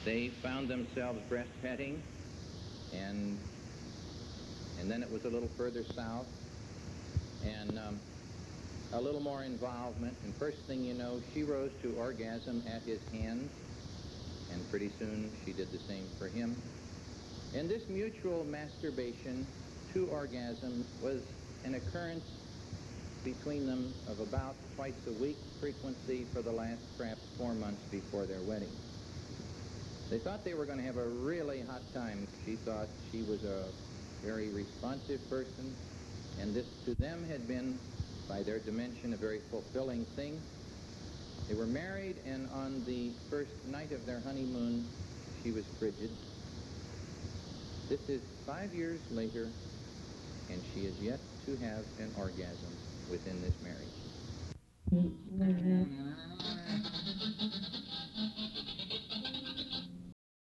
They found themselves breastfeeding, and then it was a little further south, and a little more involvement. And first thing you know, she rose to orgasm at his hands, and pretty soon she did the same for him. And this mutual masturbation to orgasm was an occurrence between them of about twice a week frequency for the last perhaps 4 months before their wedding. They thought they were going to have a really hot time. She thought she was a very responsive person, and this to them had been, by their dimension, a very fulfilling thing. They were married, and on the first night of their honeymoon, she was frigid. This is 5 years later, and she is yet to have an orgasm within this marriage.